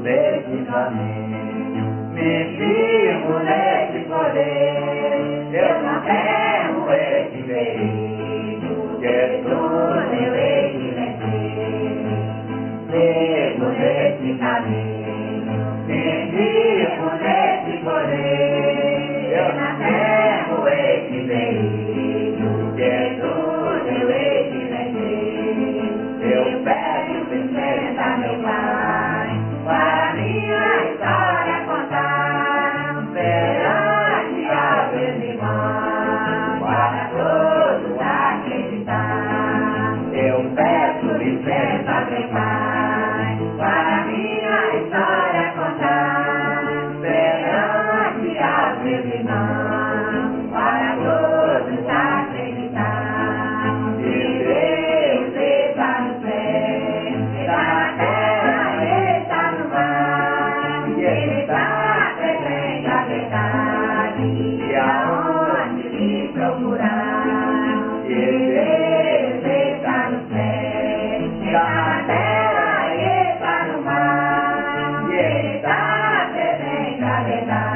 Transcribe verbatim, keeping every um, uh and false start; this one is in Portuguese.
desse caminho, me firmo nesse poder. Eu não temo esse perigo, Jesus eu hei de vencer. Firmo nesse caminho, me firmo nesse poder. Eu não temo esse perigo, Jesus eu hei de vencer. Eu peço licença, meu Pai, para minha história contar perante a meus irmãos, para todos acreditar. Eu peço licença, meu Pai, para minha história contar perante a meus irmãos, para todos acreditar. Que Deus está no céu, está na terra e está no mar, e Ele está presente a verdade, e aonde lhe procurar. Que Deus está no céu, está na terra e está no mar, e Ele está presente a verdade.